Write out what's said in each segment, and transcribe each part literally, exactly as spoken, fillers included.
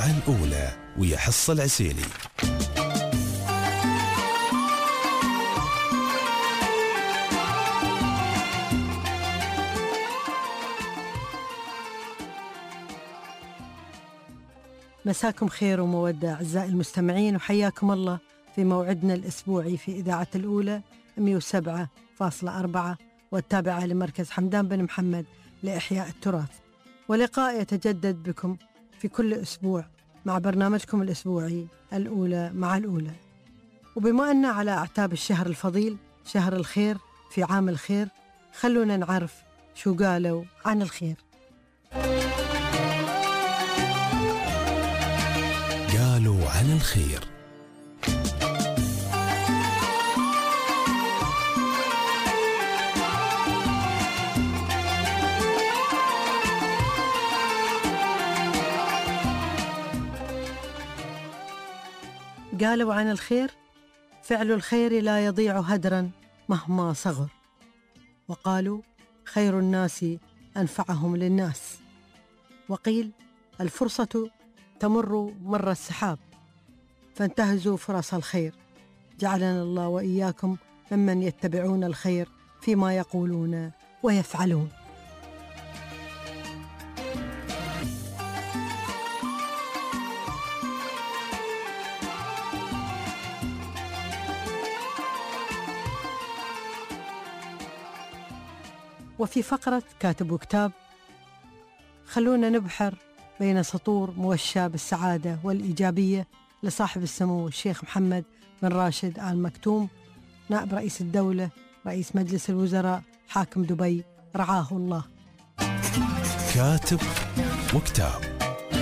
مع الأولى ويا حصة العسيلي. مساكم خير ومودة أعزائي المستمعين، وحياكم الله في موعدنا الأسبوعي في إذاعة الأولى مئة وسبعة فاصلة أربعة والتابعة لمركز حمدان بن محمد لإحياء التراث، ولقاء يتجدد بكم في كل أسبوع مع برنامجكم الأسبوعي الأولى مع الأولى. وبما أننا على أعتاب الشهر الفضيل شهر الخير في عام الخير، خلونا نعرف شو قالوا عن الخير. قالوا عن الخير. قالوا عن الخير: فعل الخير لا يضيع هدرا مهما صغر. وقالوا: خير الناس أنفعهم للناس. وقيل: الفرصة تمر مر السحاب، فانتهزوا فرص الخير. جعلنا الله وإياكم ممن يتبعون الخير فيما يقولون ويفعلون. وفي فقرة كاتب وكتاب خلونا نبحر بين سطور موشى بالسعادة والإيجابية لصاحب السمو الشيخ محمد بن راشد آل مكتوم، نائب رئيس الدولة رئيس مجلس الوزراء حاكم دبي رعاه الله. كاتب وكتاب.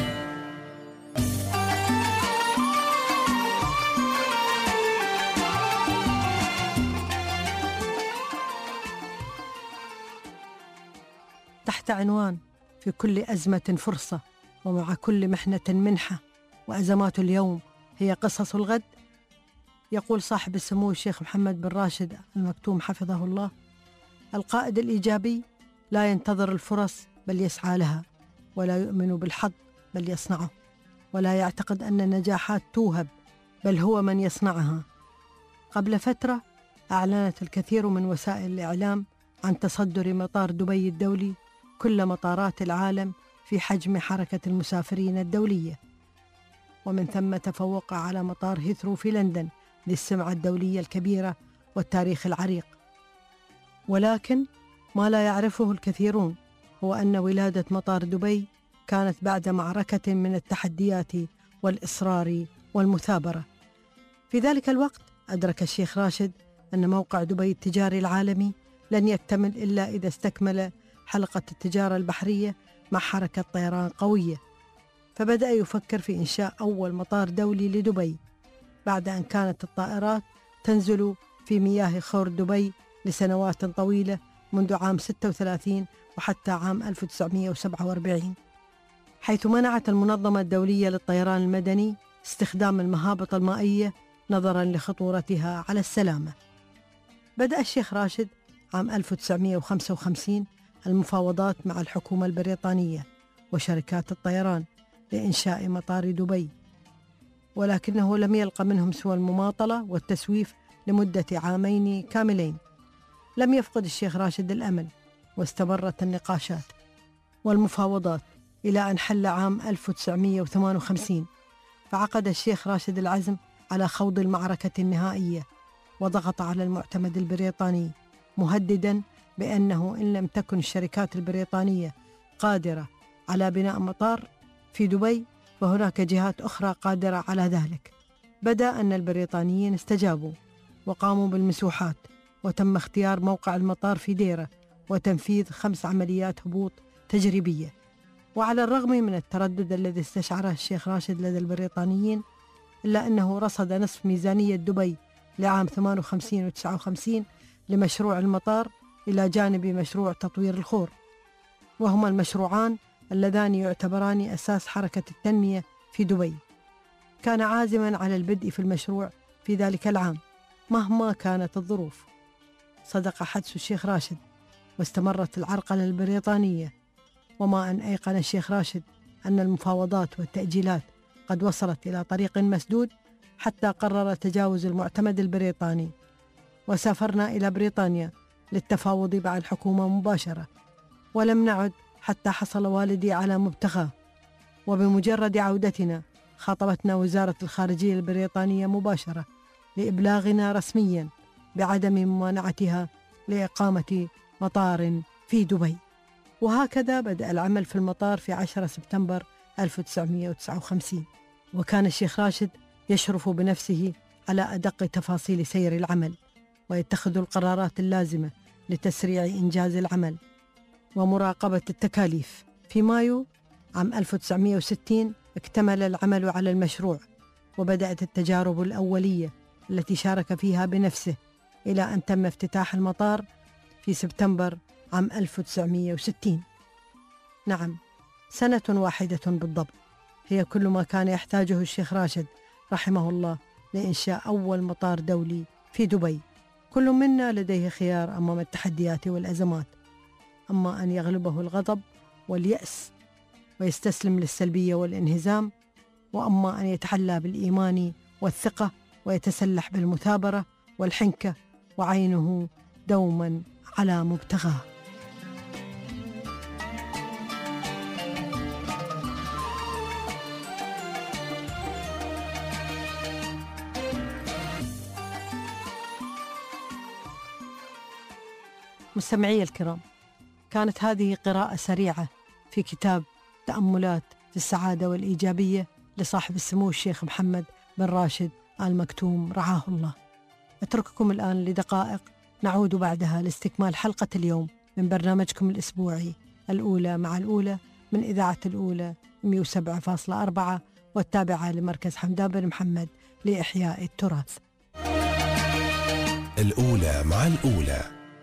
تحت عنوان في كل أزمة فرصة ومع كل محنة منحة، وأزمات اليوم هي قصص الغد، يقول صاحب السمو الشيخ محمد بن راشد آل مكتوم حفظه الله: القائد الإيجابي لا ينتظر الفرص بل يسعى لها، ولا يؤمن بالحظ بل يصنعه، ولا يعتقد أن النجاحات توهب بل هو من يصنعها. قبل فترة أعلنت الكثير من وسائل الإعلام عن تصدر مطار دبي الدولي كل مطارات العالم في حجم حركة المسافرين الدولية، ومن ثم تفوق على مطار هيثرو في لندن للسمعة الدولية الكبيرة والتاريخ العريق. ولكن ما لا يعرفه الكثيرون هو أن ولادة مطار دبي كانت بعد معركة من التحديات والإصرار والمثابرة. في ذلك الوقت أدرك الشيخ راشد أن موقع دبي التجاري العالمي لن يكتمل إلا إذا استكمل حلقة التجارة البحرية مع حركة طيران قوية، فبدأ يفكر في إنشاء أول مطار دولي لدبي بعد أن كانت الطائرات تنزل في مياه خور دبي لسنوات طويلة منذ عام ستة وثلاثين وحتى عام ألف وتسعمئة وسبعة وأربعين، حيث منعت المنظمة الدولية للطيران المدني استخدام المهابط المائية نظرا لخطورتها على السلامة. بدأ الشيخ راشد عام ألف وتسعمئة وخمسة وخمسين المفاوضات مع الحكومة البريطانية وشركات الطيران لإنشاء مطار دبي، ولكنه لم يلقى منهم سوى المماطلة والتسويف لمدة عامين كاملين. لم يفقد الشيخ راشد الأمل، واستمرت النقاشات والمفاوضات إلى أن حل عام ألف وتسعمئة وثمانية وخمسين، فعقد الشيخ راشد العزم على خوض المعركة النهائية، وضغط على المعتمد البريطاني مهددا بأنه إن لم تكن الشركات البريطانية قادرة على بناء مطار في دبي فهناك جهات أخرى قادرة على ذلك. بدأ أن البريطانيين استجابوا وقاموا بالمسوحات، وتم اختيار موقع المطار في ديرة وتنفيذ خمس عمليات هبوط تجريبية. وعلى الرغم من التردد الذي استشعره الشيخ راشد لدى البريطانيين، إلا أنه رصد نصف ميزانية دبي لعام ثمانية وخمسين وتسعة وخمسين لمشروع المطار إلى جانب مشروع تطوير الخور، وهما المشروعان اللذان يعتبران أساس حركة التنمية في دبي. كان عازما على البدء في المشروع في ذلك العام مهما كانت الظروف. صدق حدس الشيخ راشد، واستمرت العرقلة البريطانية، وما أن أيقن الشيخ راشد أن المفاوضات والتأجيلات قد وصلت إلى طريق مسدود حتى قرر تجاوز المعتمد البريطاني، وسافرنا إلى بريطانيا للتفاوض مع الحكومة مباشرة، ولم نعد حتى حصل والدي على مبتغاه. وبمجرد عودتنا خاطبتنا وزارة الخارجية البريطانية مباشرة لإبلاغنا رسمياً بعدم ممانعتها لإقامة مطار في دبي. وهكذا بدأ العمل في المطار في عشرة سبتمبر ألف وتسعمائة وتسعة وخمسين، وكان الشيخ راشد يشرف بنفسه على أدق تفاصيل سير العمل، ويتخذ القرارات اللازمة لتسريع إنجاز العمل ومراقبة التكاليف. في مايو عام ألف وتسعمائة وستين اكتمل العمل على المشروع، وبدأت التجارب الأولية التي شارك فيها بنفسه، إلى أن تم افتتاح المطار في سبتمبر عام ألف وتسعمائة وستين. نعم، سنة واحدة بالضبط هي كل ما كان يحتاجه الشيخ راشد رحمه الله لإنشاء أول مطار دولي في دبي. كل منا لديه خيار أمام التحديات والأزمات، أما أن يغلبه الغضب واليأس ويستسلم للسلبية والانهزام، وأما أن يتحلى بالإيمان والثقة ويتسلح بالمثابرة والحنكة، وعينه دوما على مبتغاه. مستمعي الكرام، كانت هذه قراءة سريعة في كتاب تأملات في السعادة والإيجابية لصاحب السمو الشيخ محمد بن راشد آل مكتوم رعاه الله. أترككم الآن لدقائق، نعود بعدها لاستكمال حلقة اليوم من برنامجكم الأسبوعي الأولى مع الأولى من إذاعة الأولى مئة وسبعة فاصلة أربعة والتابعة لمركز حمدان بن محمد لإحياء التراث. الأولى مع الأولى.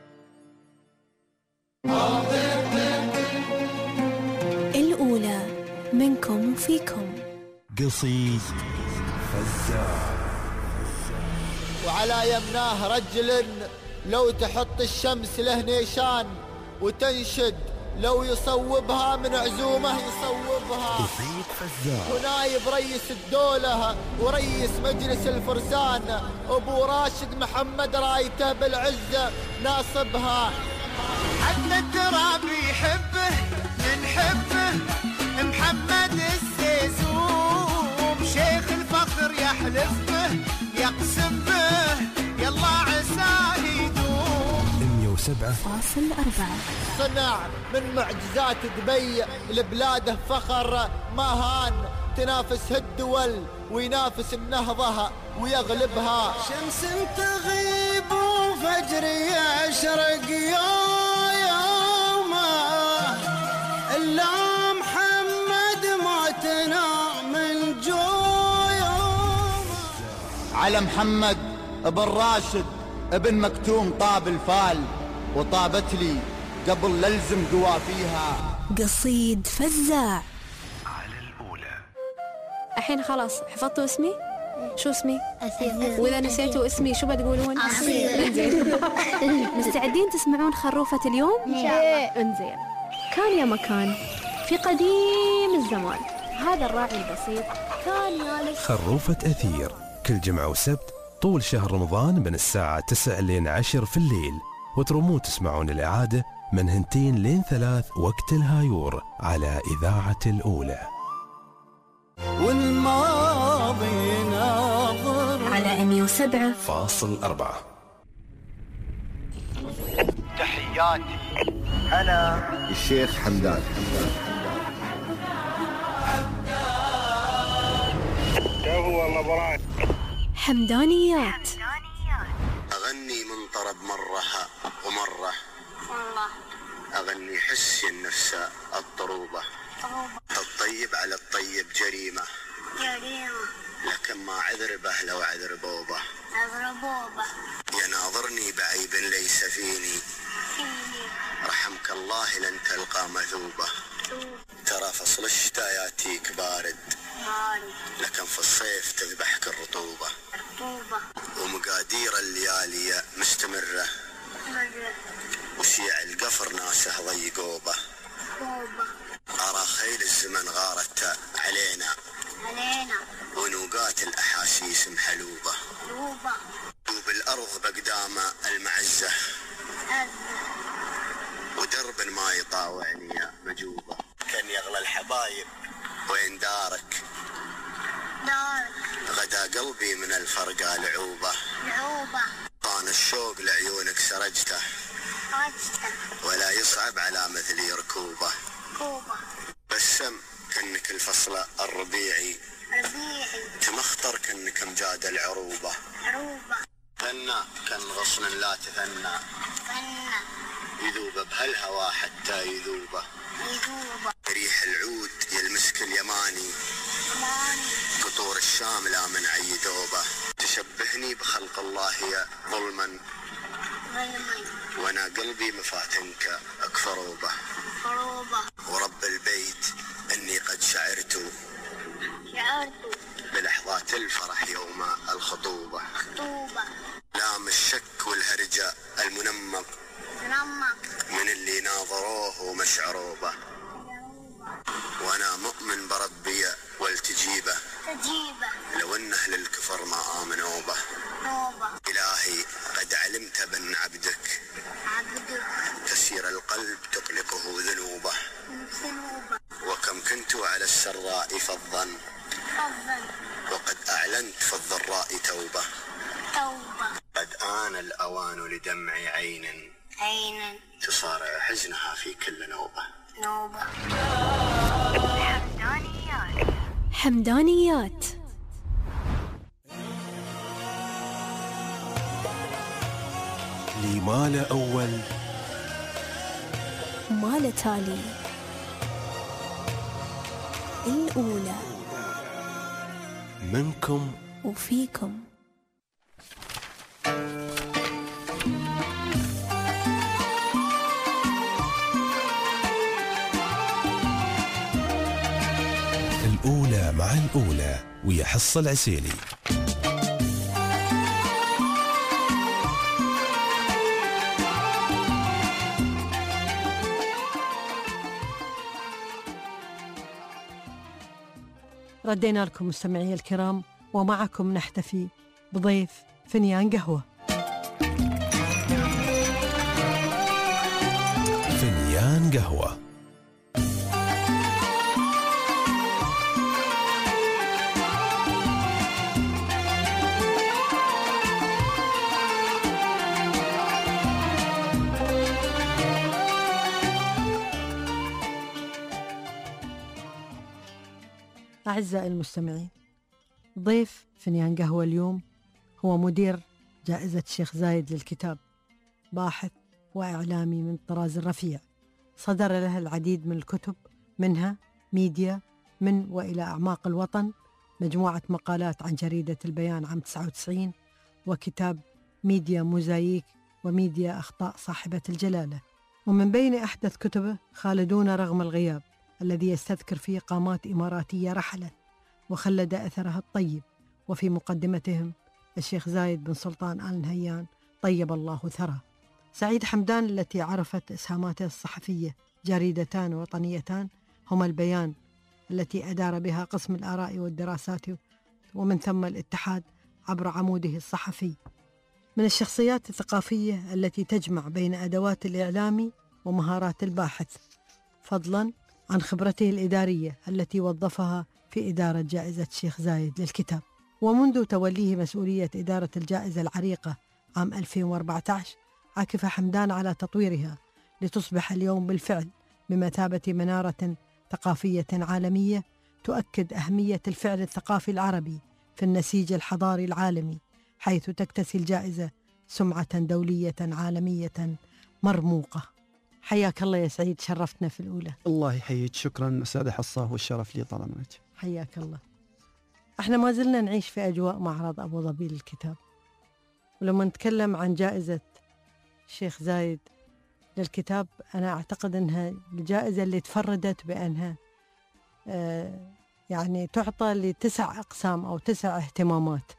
الأولى منكم وفيكم. قصيد فزاع. وعلى يمناه رجل لو تحط الشمس له نيشان، وتنشد لو يصوبها من عزومه يصوبها. قصيد فزاع. ونايب رئيس الدولة ورئيس مجلس الفرسان أبو راشد محمد رايته بالعزة ناصبها. عدنا التراب يحبه نحبه محمد السيسوم، شيخ الفخر يحلف به يقسم به يلا عساه يدوم. مئة وسبعة فاصل أربعة. صنع من معجزات دبي لبلاده فخر ما هان، تنافس الدول وينافس النهضة ويغلبها. شمس تغيب وفجر يشرق يا يومه، إلا محمد موتنا من جويومه. على محمد ابن راشد ابن مكتوم طاب الفال، وطابت لي قبل للزم قوافيها. قصيد فزاع. على الأولى. الحين خلاص حفظتوا اسمي؟ شو اسمي؟ أثير. وإذا نسيتوا اسمي شو بتقولون؟ أصير. انزين. مستعدين تسمعون خروفة اليوم؟ إن شاء الله. انزين. كان يا مكان في قديم الزمان، هذا الراعي البسيط كان يالس. خروفة أثير كل جمعة وسبت طول شهر رمضان من الساعة تسعة لين عشر في الليل، وترمون تسمعون الإعادة من هنتين لين ثلاث وقت الهايور على إذاعة الأولى. والماضي ناظر على مئة وسبعة فاصل أربعة. تحياتي أنا الشيخ حمدان. حمدانيات. أغني من طرب مرة ومرة، أغني حسي النفس الطروبة، الطيب على الطيب جريمة، لكن ما عذر به لو عذر بوبة، يناظرني بعيب ليس فيني، رحمك الله لن تلقى مثوبة. ترى فصل الشتاء ياتيك بارد، لكن في الصيف تذبحك الرطوبة، ومقادير الليالي مستمرة، وشيع القفر ناسه ضيقوبة. أرى خيل الزمن غارت علينا، نسيس محلوبة دوب الأرض بقدام المعزة ودرب ما يطاوعني يا مجوبة كان يغلى الحبايب وين دارك دارك غدا قلبي من الفرقة لعوبة لعوبة طان الشوق لعيونك سرجته سرجته ولا يصعب على مثلي ركوبة ركوبة بسم كأنك الفصل الربيعي ربيعي تمخطر كأنك امجاد العروبة عروبة ثنى كان غصن لا تثنى ثنى يذوب بهالهوا حتى يذوبه يذوبه ريح العود يلمسك اليماني يماني قطور الشام لا من عيدوبه تشبهني بخلق الله يا ظلما ظلما وانا قلبي مفاتنك اكفروبه كروبه ورب البيت اني قد شعرت شعرت بلحظات الفرح يوم الخطوبه خطوبه لام الشك والهرجه المنمق من اللي ناظروه ومشعروبه وانا مؤمن بربي والتجيبه تجيبه لو ان اهل الكفر ما امنوا به الهي قد علمت بان عبدك عبدك تسير القلب تطلقه ذنوبه ذنوبه وكم كنت على السراء فظا فظا وقد اعلنت في الضراء توبه توبه قد آن الاوان لدمع عين عين تصارع حزنها في كل نوبة نوبة حمدانيات حمدانيات لي مال أول مال تالي الأولى منكم وفيكم الأولى مع الأولى ويا حصة العسيلي. ردينا لكم مستمعي الكرام ومعكم نحتفي بضيف فنيان قهوة. فنيان قهوة أعزائي المستمعين، ضيف فنيان قهوة اليوم هو مدير جائزة الشيخ زايد للكتاب، باحث وإعلامي من الطراز الرفيع، صدر له العديد من الكتب، منها ميديا من وإلى أعماق الوطن، مجموعة مقالات عن جريدة البيان عام تسعة وتسعين، وكتاب ميديا موزاييك وميديا أخطاء صاحبة الجلالة. ومن بين أحدث كتبه خالدون رغم الغياب، الذي يستذكر فيه قامات إماراتية رحلت وخلد أثرها الطيب، وفي مقدمتهم الشيخ زايد بن سلطان آل نهيان طيب الله ثرى. سعيد حمدان التي عرفت إسهاماته الصحفية جريدتان وطنيتان هما البيان التي أدار بها قسم الآراء والدراسات، ومن ثم الاتحاد عبر عموده الصحفي. من الشخصيات الثقافية التي تجمع بين أدوات الإعلام ومهارات الباحث، فضلاً عن خبرته الإدارية التي وظفها في إدارة جائزة الشيخ زايد للكتاب. ومنذ توليه مسؤولية إدارة الجائزة العريقة عام ألفين وأربعة عشر، عكف حمدان على تطويرها لتصبح اليوم بالفعل بمثابة منارة ثقافية عالمية تؤكد أهمية الفعل الثقافي العربي في النسيج الحضاري العالمي، حيث تكتسي الجائزة سمعة دولية عالمية مرموقة. حياك الله يا سعيد، شرفتنا في الأولى. الله يحييك، شكرا أستاذة حصة، والشرف لي طال عمرك. حياك الله. احنا ما زلنا نعيش في أجواء معرض أبو ظبي للكتاب، ولما نتكلم عن جائزة الشيخ زايد للكتاب، أنا أعتقد أنها الجائزة اللي تفردت بأنها آه يعني تعطى لتسع أقسام أو تسع اهتمامات.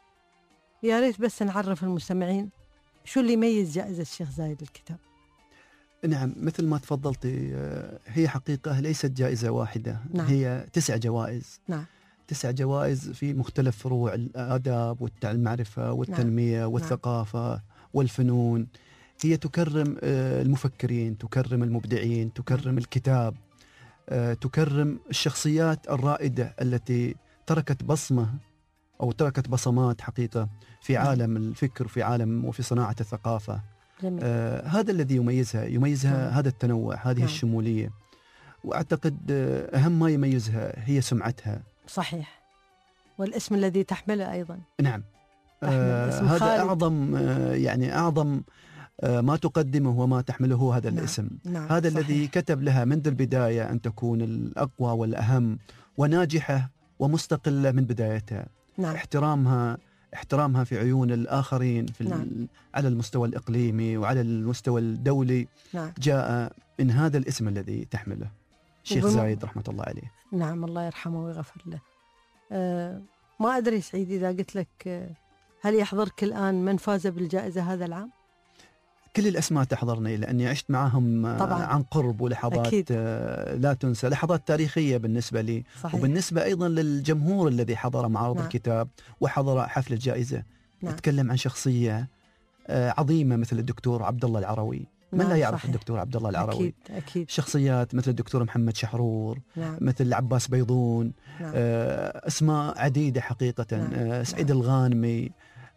يا ريت بس نعرف المستمعين شو اللي يميز جائزة الشيخ زايد للكتاب. نعم، مثل ما تفضلتي، هي حقيقة ليست جائزة واحدة. نعم. هي تسع جوائز. نعم. تسع جوائز في مختلف فروع الآداب والمعرفة والتنمية نعم. والثقافة نعم. والفنون. هي تكرم المفكرين، تكرم المبدعين، تكرم الكتاب، تكرم الشخصيات الرائدة التي تركت بصمة أو تركت بصمات حقيقة في عالم الفكر، في عالم وفي صناعة الثقافة. آه هذا الذي يميزها يميزها نعم. هذا التنوع، هذه نعم. الشمولية. وأعتقد أهم ما يميزها هي سمعتها. صحيح، والاسم الذي تحمله أيضا. نعم آه هذا خالد. أعظم آه يعني أعظم آه ما تقدمه وما تحمله هذا نعم. الاسم نعم. هذا صحيح. الذي كتب لها منذ البداية أن تكون الأقوى والأهم وناجحة ومستقلة من بدايتها. نعم. احترامها احترامها في عيون الآخرين في نعم. على المستوى الإقليمي وعلى المستوى الدولي نعم. جاء من هذا الاسم الذي تحمله الشيخ وبم... زايد رحمة الله عليه. نعم الله يرحمه ويغفر له. أه ما أدري سعيد إذا قلت لك أه هل يحضرك الآن من فاز بالجائزة هذا العام؟ كل الأسماء تحضرني لأني عشت معهم طبعاً. عن قرب، ولحظات أكيد. لا تنسى، لحظات تاريخية بالنسبة لي. صحيح. وبالنسبة أيضا للجمهور الذي حضر معرض نعم. الكتاب وحضر حفل الجائزة. نعم. أتكلم عن شخصية عظيمة مثل الدكتور عبد الله العروي. من نعم. لا يعرف صحيح. الدكتور عبد الله العروي؟ أكيد. أكيد. شخصيات مثل الدكتور محمد شحرور. نعم. مثل عباس بيضون. نعم. أسماء عديدة حقيقة. نعم. سعيد نعم. الغانمي.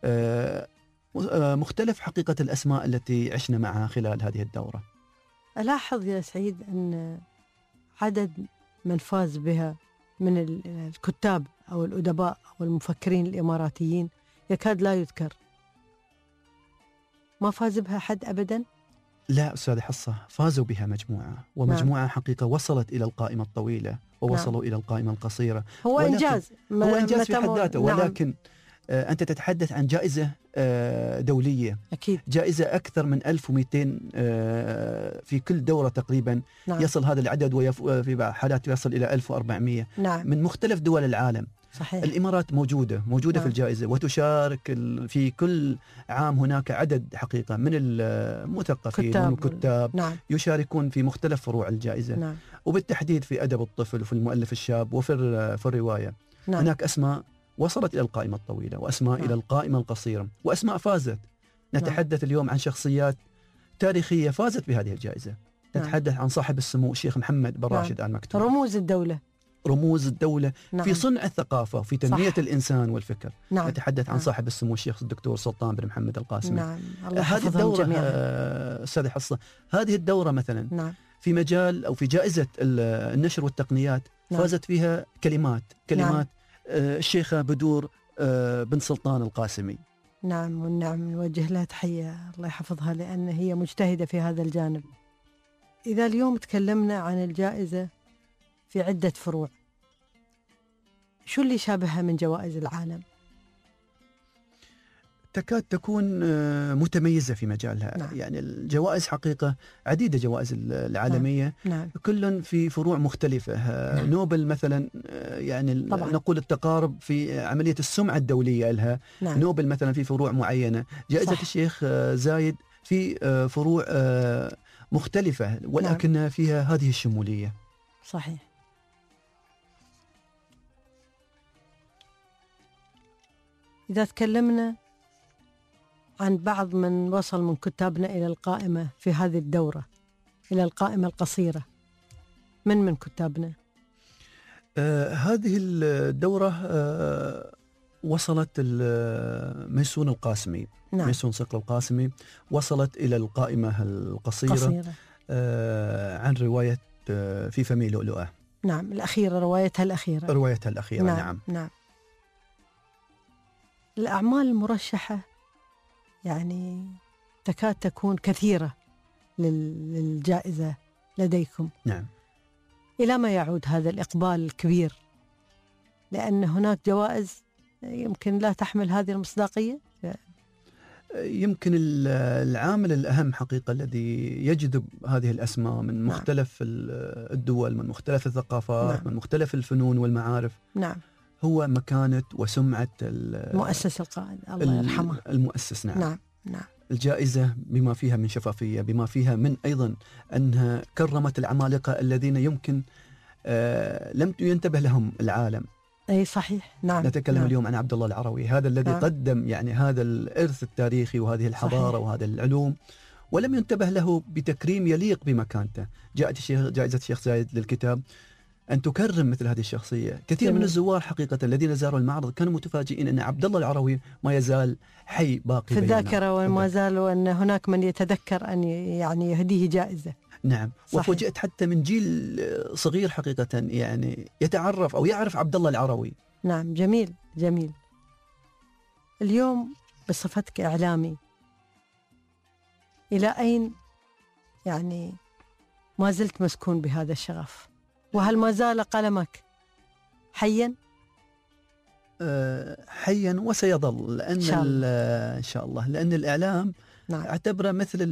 مختلف حقيقة الأسماء التي عشنا معها خلال هذه الدورة. ألاحظ يا سعيد أن عدد من فاز بها من الكتاب أو الأدباء أو المفكرين الإماراتيين يكاد لا يذكر. ما فاز بها حد أبدا؟ لا أستاذ حصة، فازوا بها مجموعة، ومجموعة نعم. حقيقة وصلت إلى القائمة الطويلة ووصلوا نعم. إلى القائمة القصيرة. هو إنجاز، هو إنجاز في حد ذاته. نعم. ولكن أنت تتحدث عن جائزة دولية. أكيد. جائزة أكثر من ألف ومئتين في كل دورة تقريبا. نعم. يصل هذا العدد وفي حالات يصل إلى ألف وأربعمئة. نعم. من مختلف دول العالم. صحيح. الإمارات موجودة موجودة نعم. في الجائزة وتشارك في كل عام. هناك عدد حقيقة من المثقفين والكتاب نعم. يشاركون في مختلف فروع الجائزة. نعم. وبالتحديد في أدب الطفل وفي المؤلف الشاب وفي في الرواية. نعم. هناك أسماء وصلت إلى القائمة الطويلة، وأسماء نعم. إلى القائمة القصيرة، وأسماء فازت. نتحدث نعم. اليوم عن شخصيات تاريخية فازت بهذه الجائزة. نعم. نتحدث عن صاحب السمو الشيخ محمد بن راشد آل مكتوم. رموز الدولة رموز الدولة نعم. في صنع الثقافة وفي تنمية صح. الإنسان والفكر. نعم. نتحدث عن نعم. صاحب السمو الشيخ الدكتور سلطان بن محمد القاسمي. نعم. هذه الدورة أستاذ حصة، هذه الدورة مثلا نعم. في مجال أو في جائزة النشر والتقنيات نعم. فازت فيها كلمات كلمات نعم. الشيخة بدور بن سلطان القاسمي. نعم والنعم، نوجه لها تحية الله يحفظها لأن هي مجتهدة في هذا الجانب. إذا اليوم تكلمنا عن الجائزة في عدة فروع، شو اللي شابهها من جوائز العالم؟ تكاد تكون متميزة في مجالها. نعم. يعني الجوائز حقيقة عديدة، جوائز العالمية نعم. نعم. كل في فروع مختلفة. نعم. نوبل مثلا يعني طبعا. نقول التقارب في عملية السمعة الدولية لها. نعم. نوبل مثلا في فروع معينة. جائزة صح. الشيخ زايد في فروع مختلفة ولكن نعم. فيها هذه الشمولية. صحيح. إذا تكلمنا عن بعض من وصل من كتابنا إلى القائمة في هذه الدورة، إلى القائمة القصيرة، من من كتابنا؟ آه هذه الدورة آه وصلت ميسون القاسمي. نعم. ميسون صقر القاسمي وصلت إلى القائمة القصيرة قصيرة. آه عن رواية آه في فمي لؤلؤة. نعم الأخيرة، روايتها الأخيرة روايتها الأخيرة. نعم. نعم. نعم. الأعمال المرشحة يعني تكاد تكون كثيرة للجائزة لديكم. نعم. إلى ما يعود هذا الإقبال الكبير؟ لأن هناك جوائز يمكن لا تحمل هذه المصداقية. يمكن العامل الأهم حقيقة الذي يجذب هذه الأسماء من مختلف نعم. الدول، من مختلف الثقافات، نعم. من مختلف الفنون والمعارف. نعم. هو مكانة وسمعة المؤسس القائد الله يرحمه المؤسس. نعم. نعم. نعم. الجائزة بما فيها من شفافية، بما فيها من أيضا أنها كرمت العمالقة الذين يمكن آه لم ينتبه لهم العالم. أي صحيح. نعم. نتكلم نعم. اليوم عن عبد الله العروي، هذا الذي نعم. قدم يعني هذا الإرث التاريخي وهذه الحضارة صحيح. وهذه العلوم، ولم ينتبه له بتكريم يليق بمكانته. جاءت الشيخ جائزة الشيخ زايد للكتاب أن تكرم مثل هذه الشخصية. كثير جميل. من الزوار حقيقة الذين زاروا المعرض كانوا متفاجئين أن عبد الله العروي ما يزال حي باقي في الذاكرة، وما زالوا أن هناك من يتذكر أن يعني يهديه جائزة. نعم. وفوجئت حتى من جيل صغير حقيقة يعني يتعرف أو يعرف عبد الله العروي. نعم. جميل جميل. اليوم بصفتك إعلامي، إلى أين يعني ما زلت مسكون بهذا الشغف؟ وهل ما زال قلمك حيا؟ أه حيا وسيظل، لأن إن شاء الله, إن شاء الله لأن الإعلام نعم. أعتبره مثل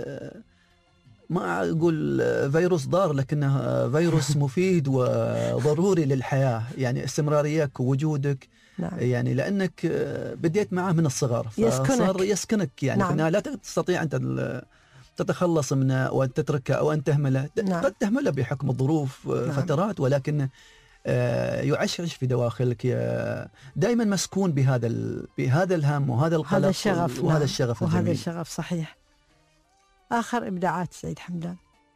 ما أقول فيروس ضار، لكنه فيروس مفيد وضروري للحياة، يعني استمراريتك ووجودك نعم. يعني لأنك بديت معه من الصغر فصار يسكنك يعني نعم. لا تستطيع أن تتخلص منه وأن تتركه أو أن تهمله نعم. قد تهمله بحكم الظروف نعم. فترات، ولكن يعشعش في دواخلك، دائما مسكون بهذا بهذا الهم وهذا القلق وهذا الشغف وهذا نعم. الشغف وهذا الجميل. الشغف صحيح. آخر إبداعات سعيد حمدان؟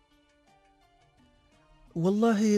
والله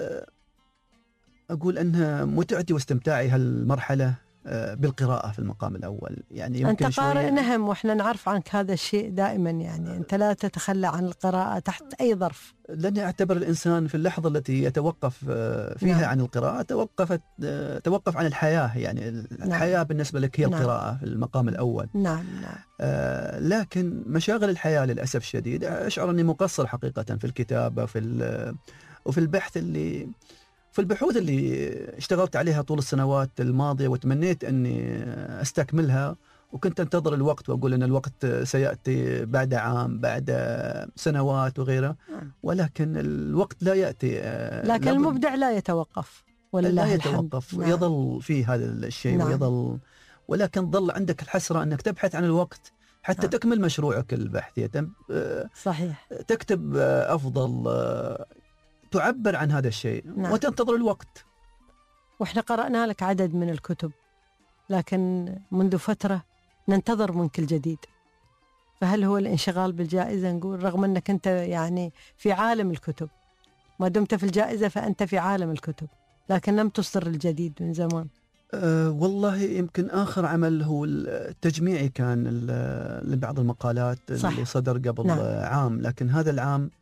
أقول أنها متعتي واستمتاعي هالمرحلة بالقراءة في المقام الأول. يعني يمكن أنت قارئ نهم، وإحنا نعرف عنك هذا الشيء دائما، يعني أنت لا تتخلى عن القراءة تحت أي ظرف. لأني أعتبر الإنسان في اللحظة التي يتوقف فيها نعم. عن القراءة توقفت توقف عن الحياة، يعني الحياة نعم. بالنسبة لك هي نعم. القراءة في المقام الأول. نعم نعم. آه لكن مشاغل الحياة للأسف الشديد أشعر أني مقصر حقيقة في الكتابة في وفي البحث اللي في البحوث اللي اشتغلت عليها طول السنوات الماضية، وتمنيت أني أستكملها، وكنت أنتظر الوقت وأقول أن الوقت سيأتي بعد عام بعد سنوات وغيره، ولكن الوقت لا يأتي. لكن المبدع لا يتوقف ولله لا يتوقف نعم. يظل في هذا الشيء نعم. ويظل، ولكن ظل عندك الحسرة أنك تبحث عن الوقت حتى نعم. تكمل مشروعك البحثي. صحيح. تكتب أفضل، تعبر عن هذا الشيء نعم. وتنتظر الوقت. وإحنا قرأنا لك عدد من الكتب، لكن منذ فترة ننتظر منك الجديد. فهل هو الانشغال بالجائزة نقول، رغم أنك أنت يعني في عالم الكتب، ما دمت في الجائزة فأنت في عالم الكتب، لكن لم تصدر الجديد من زمان؟ أه والله يمكن آخر عمل هو التجميعي كان لبعض المقالات صح. اللي صدر قبل نعم. عام، لكن هذا العام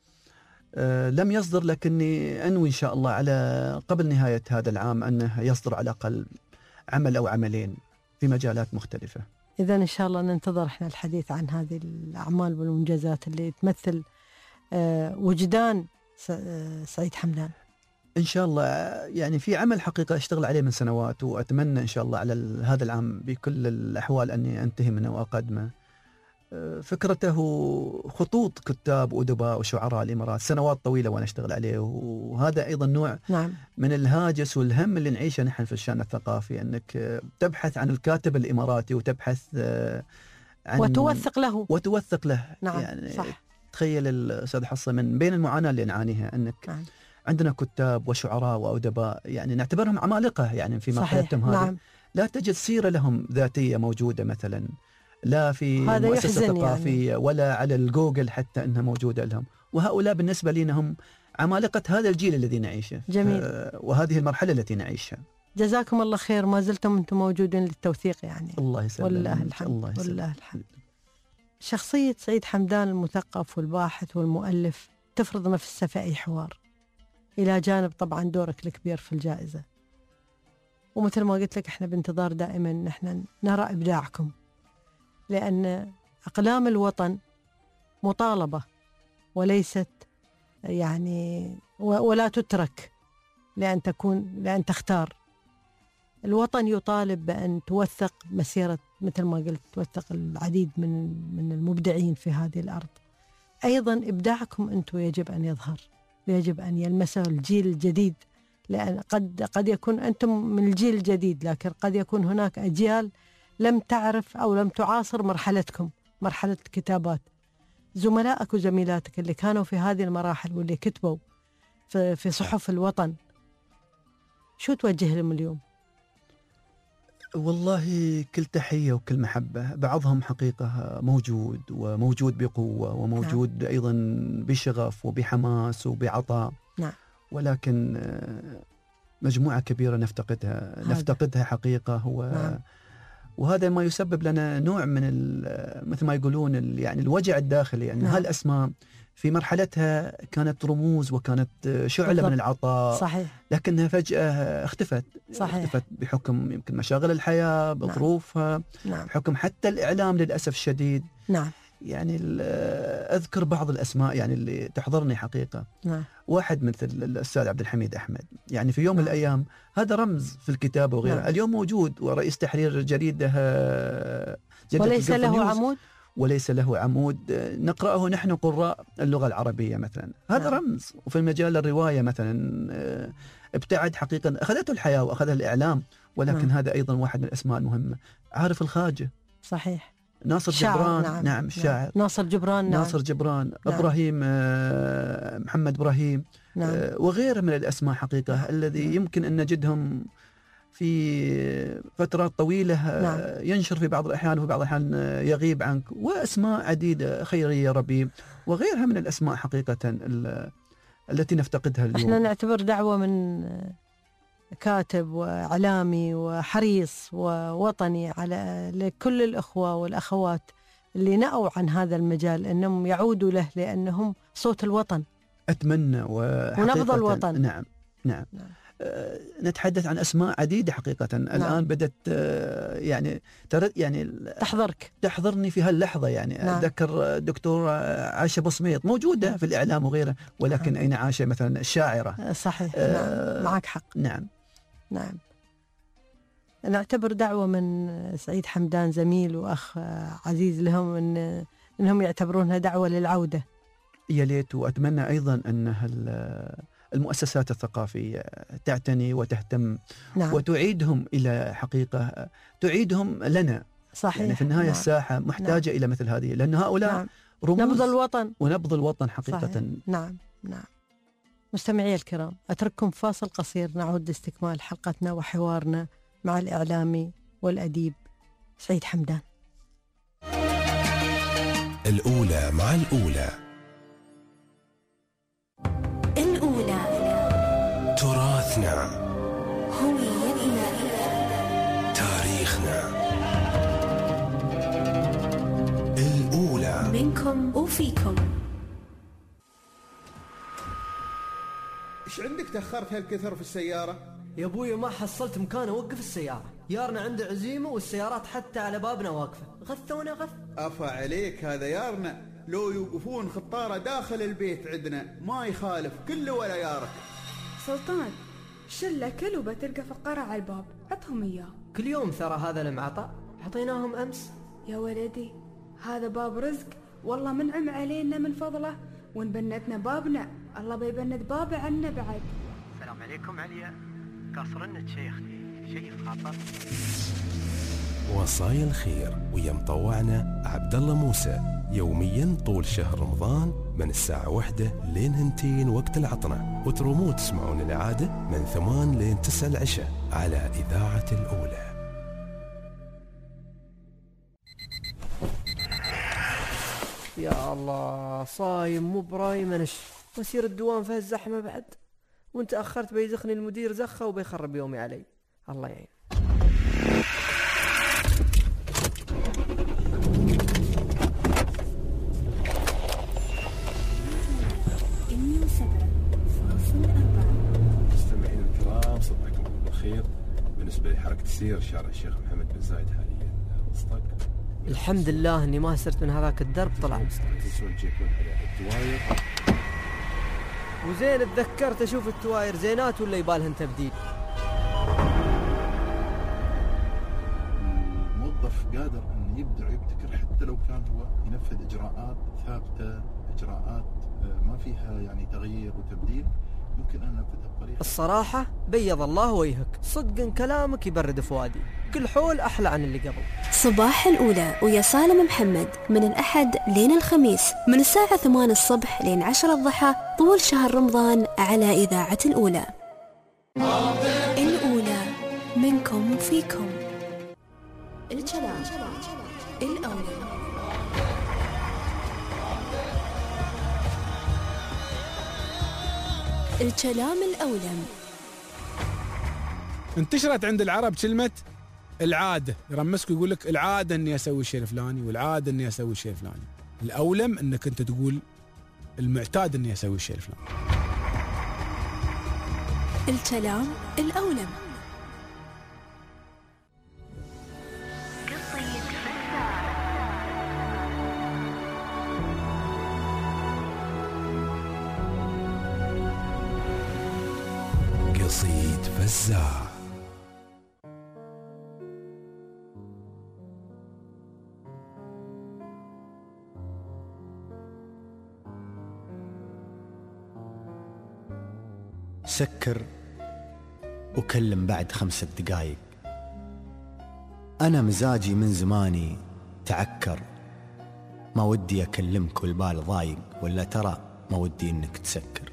أه لم يصدر، لكني أنوي إن شاء الله على قبل نهاية هذا العام أنه يصدر على الأقل عمل أو عملين في مجالات مختلفة. إذا إن شاء الله ننتظر إحنا الحديث عن هذه الأعمال والمنجزات اللي تمثل أه وجدان سعيد حمدان. إن شاء الله يعني في عمل حقيقة أشتغل عليه من سنوات، وأتمنى إن شاء الله على هذا العام بكل الأحوال أني أنتهي منه وأقدمه. فكرته خطوط كتاب وأدباء وشعراء الإمارات، سنوات طويلة وأنا أشتغل عليه، وهذا أيضا نوع نعم. من الهاجس والهم اللي نعيشه نحن في الشأن الثقافي، أنك تبحث عن الكاتب الإماراتي وتبحث عن وتوثق له وتوثق له نعم. يعني صح. تخيل الأستاذ حصة من بين المعاناة اللي نعانيها أنك نعم. عندنا كتاب وشعراء وأدباء يعني نعتبرهم عمالقة يعني في مرحلتهم هذه نعم. لا تجد سيرة لهم ذاتية موجودة مثلا، لا في مؤسسة ثقافية يعني. ولا على الجوجل حتى أنها موجودة لهم، وهؤلاء بالنسبة لنا هم عمالقة هذا الجيل الذي نعيشه. جميل. وهذه المرحلة التي نعيشها. جزاكم الله خير، ما زلتم أنتم موجودين للتوثيق يعني. الله يسلمك. والله الحمد. والله الحمد. شخصية سعيد حمدان المثقف والباحث والمؤلف تفرض نفسها في أي حوار، إلى جانب طبعا دورك الكبير في الجائزة. ومثل ما قلت لك احنا بانتظار دائما نحن نرى إبداعكم، لأن أقلام الوطن مطالبة وليست يعني ولا تترك لأن تكون لأن تختار. الوطن يطالب بأن توثق مسيرة، مثل ما قلت توثق العديد من من المبدعين في هذه الأرض. أيضا إبداعكم أنتم يجب أن يظهر، ويجب أن يلمسه الجيل الجديد، لأن قد قد يكون أنتم من الجيل الجديد، لكن قد يكون هناك أجيال لم تعرف أو لم تعاصر مرحلتكم، مرحلة الكتابات. زملائك وزميلاتك اللي كانوا في هذه المراحل واللي كتبوا في, في صحف الوطن شو توجه لهم اليوم؟ والله كل تحية وكل محبة. بعضهم حقيقة موجود وموجود بقوة وموجود نعم. أيضا بشغف وبحماس وبعطاء نعم. ولكن مجموعة كبيرة نفتقدها هذا. نفتقدها حقيقة هو نعم. وهذا ما يسبب لنا نوع من مثل ما يقولون يعني الوجع الداخلي. يعني نعم. هالأسماء في مرحلتها كانت رموز وكانت شعلة بالضبط. من العطاء صحيح. لكنها فجأة اختفت. صحيح. اختفت بحكم يمكن مشاغل الحياة بظروفها نعم. بحكم حتى الإعلام للأسف الشديد. نعم. يعني أذكر بعض الأسماء يعني اللي تحضرني حقيقة. نعم. واحد مثل الأستاذ عبد الحميد أحمد، يعني في يوم من نعم. الأيام هذا رمز في الكتابة وغيره. نعم. اليوم موجود ورئيس تحرير جريدة, جريدة وليس له عمود وليس له عمود نقرأه نحن قراء اللغة العربية مثلا. هذا نعم. رمز. وفي مجال الرواية مثلا ابتعد حقيقة، أخذته الحياة وأخذها الإعلام، ولكن نعم. هذا أيضا واحد من الأسماء المهمة. عارف الخاجة. صحيح. ناصر جبران. نعم, نعم الشاعر. ناصر جبران. نعم. ناصر جبران. نعم. إبراهيم محمد إبراهيم. نعم. وغيره من الأسماء حقيقة نعم. الذي نعم. يمكن أن نجدهم في فترات طويلة. نعم. ينشر في بعض الأحيان وفي بعض الأحيان يغيب عنك. وأسماء عديدة، خيرية ربيب وغيرها من الأسماء حقيقة التي نفتقدها اليوم. احنا نعتبر دعوة من كاتب وإعلامي وحريص ووطني على لكل الأخوة والأخوات اللي نأوا عن هذا المجال أنهم يعودوا له، لأنهم صوت الوطن. أتمنى ونبض الوطن. نعم نعم, نعم. أه نتحدث عن أسماء عديدة حقيقة. نعم. الآن بدأت أه يعني ترد يعني تحضرك تحضرني في هاللحظة. يعني نعم. أتذكر دكتور عائشة بوسميط موجودة نعم. في الإعلام وغيره، ولكن نعم. أين عائشة مثلا الشاعرة؟ صحيح. أه نعم. معك حق. نعم نعم. نعتبر دعوة من سعيد حمدان زميل وأخ عزيز لهم إن إنهم يعتبرونها دعوة للعودة. يا ليت. وأتمنى أيضا أن المؤسسات الثقافية تعتني وتهتم نعم. وتعيدهم إلى حقيقة، تعيدهم لنا. صحيح. يعني في النهاية نعم. الساحة محتاجة نعم. إلى مثل هذه، لأن هؤلاء نعم. رموز نبض الوطن ونبض الوطن حقيقة. صحيح. نعم نعم. مستمعي الكرام، أترككم فاصل قصير، نعود لاستكمال حلقتنا وحوارنا مع الإعلامي والأديب سعيد حمدان. الأولى مع الأولى. الأولى تراثنا، هويتنا، تاريخنا. الأولى منكم وفيكم. ايش عندك تأخرت هالكثر في السيارة؟ يا ابوي ما حصلت مكان اوقف السيارة، يارنا عنده عزيمة والسيارات حتى على بابنا واقفة، غثونا غث. أفا عليك هذا يارنا، لو يوقفون خطارة داخل البيت عندنا ما يخالف كله ولا يارك. سلطان شلة كل وبتلقى فقارة على الباب، عطهم إياه. كل يوم ثرى هذا المعطى، عطيناهم أمس. يا ولدي هذا باب رزق، والله منعم علينا من فضله، ونبنتنا بابنا الله بيبند بابه عنا بعد. السلام عليكم عليا، قاصرنك شيخ شيء خاطر. وصايا الخير ويا مطوعنا عبد الله موسى يوميا طول شهر رمضان من الساعة واحدة لين هنتين وقت العطنة، وتروموا تسمعون الإعادة من ثمان لين تسع العشاء على إذاعة الأولى. يا الله صايم مو برايم انش، وسير الدوام في الزحمة بعد، وانت أخرت بيزخني المدير زخة وبيخرب يومي علي، الله يعين. مستمعين الكرام صبحكم الله بالخير. بالنسبة لحركة السير شارع الشيخ محمد بن زايد حاليا وسطك. الحمد لله اني ما سرت من هذاك الدرب طلع مستقيم. تنسون تجيكون على التواير. وزين اتذكرت اشوف التواير زينات ولا يبالهن تبديل. الموظف قادر ان يبدع ويبتكر حتى لو كان هو ينفذ اجراءات ثابته، اجراءات ما فيها يعني تغيير وتبديل، ممكن ان ننفذها بطريقه. الصراحه بيض الله وجهك، صدق كلامك يبرد فؤادي، كل حول احلى عن اللي قبل. صباح الأولى ويا سالم محمد من الأحد لين الخميس من الساعة ثمان الصبح لين عشرة الضحى طول شهر رمضان على إذاعة الأولى. الأولى منكم وفيكم. الكلام الأولى. الكلام الأولى. انتشرت عند العرب كلمة العادة، يرمسك يقول لك العادة اني اسوي الشيء الفلاني، والعادة اني اسوي الشيء الفلاني. الأولم انك انت تقول المعتاد اني اسوي الشيء الفلاني. الكلام الأولم. قصيد فزاع. سكر وكلم بعد خمسة دقايق. أنا مزاجي من زماني تعكر، ما ودي أكلمك والبال ضايق، ولا ترى ما ودي إنك تسكر.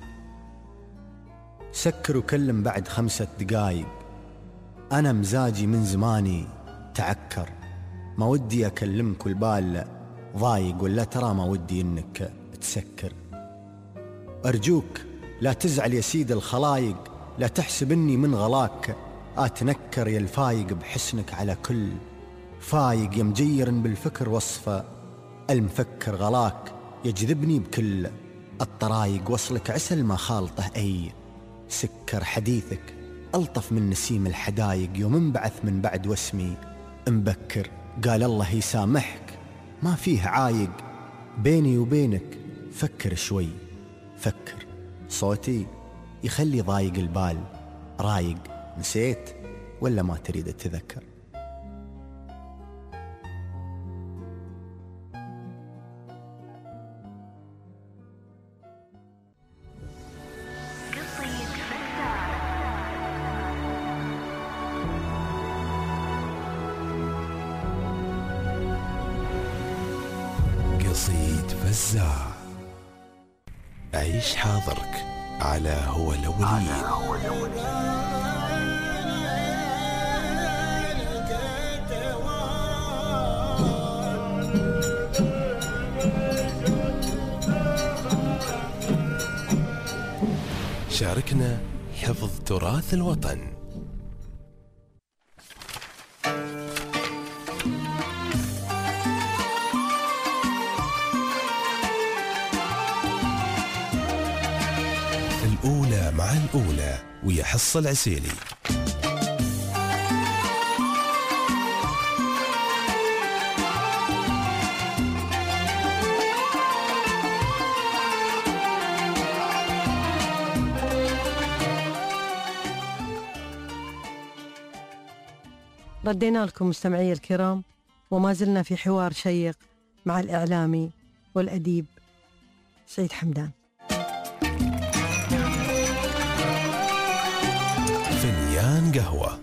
سكر وكلم بعد خمسة دقايق. أنا مزاجي من زماني تعكر، ما ودي أكلمك والبال ضايق، ولا ترى ما ودي إنك تسكر. أرجوك لا تزعل يا سيد الخلايق، لا تحسب إني من غلاك أتنكر يا الفايق بحسنك على كل فايق، يا مجير بالفكر وصفه المفكر غلاك، يجذبني بكل الطرايق، وصلك عسل ما خالطه أي سكر. حديثك ألطف من نسيم الحدايق، يوم انبعث من بعد واسمي مبكر. قال الله يسامحك ما فيه عايق، بيني وبينك فكر شوي فكر. صوتي يخلي ضايق البال رايق، نسيت ولا ما تريد تذكر؟ قصيد فزاع. عيش حاضرك على هو الأولين. شاركنا حفظ تراث الوطن. الأولى مع الأولى ويا حصة العسيلي. ردينا لكم مستمعي الكرام، وما زلنا في حوار شيق مع الإعلامي والأديب سعيد حمدان. فنيان قهوة.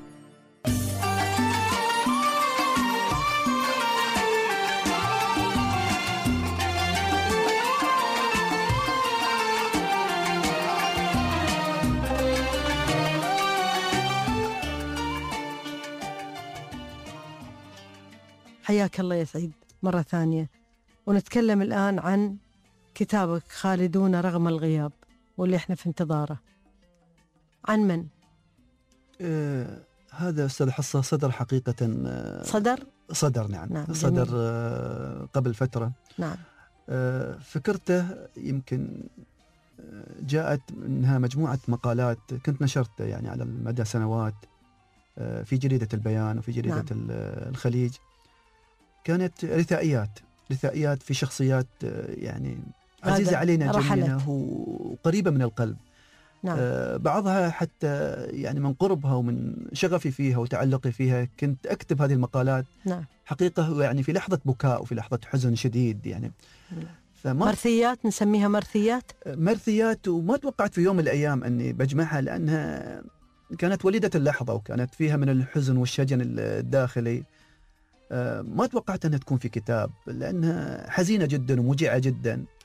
حياك الله يا سعيد مرة ثانية، ونتكلم الآن عن كتابك خالدون رغم الغياب، واللي احنا في انتظاره. عن من؟ آه هذا أستاذ حصة صدر حقيقة. آه صدر؟ صدر نعم, نعم صدر آه قبل فترة. نعم. آه فكرته يمكن آه جاءت منها مجموعة مقالات كنت نشرتها يعني على مدى سنوات آه في جريدة البيان وفي جريدة نعم. الخليج. كانت رثائيات رثائيات في شخصيات آه يعني عزيزة علينا جميعا وقريبة من القلب. نعم. آه بعضها حتى يعني من قربها ومن شغفي فيها وتعلقي فيها كنت أكتب هذه المقالات. نعم. حقيقة يعني في لحظة بكاء وفي لحظة حزن شديد يعني. فما مرثيات نسميها مرثيات. مرثيات وما توقعت في يوم من الأيام أني بجمعها، لأنها كانت وليدة اللحظة وكانت فيها من الحزن والشجن الداخلي. آه ما توقعت أنها تكون في كتاب، لأنها حزينة جدا وموجعة جدا.